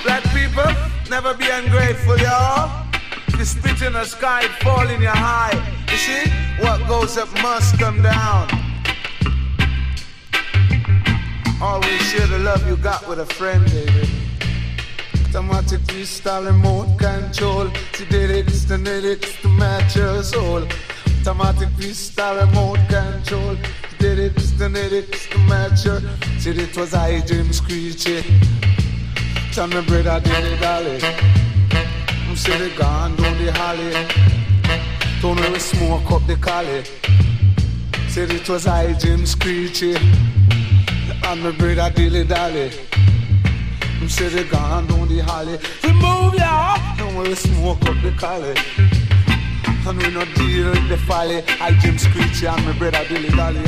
Black people, never be ungrateful, y'all. You spit in the sky, it fall in your eye. You see, what goes up must come down. Always share the love you got with a friend, baby. Automatic freestyle remote control. Genetics to match your soul. Automatic freestyle remote control. Genetics to match your. Said it was I, Jim Screechy. Tell me brother, did it dolly. I'm said it gone down the holly. Don't know we smoke up the collie. Said it was I, Jim Screechy. And my brother dilly dally. I'm said it gone down the holly. We move ya. Don't we smoke up the collie. And we not deal with the folly. I Jim Screechy and my brother dilly dally.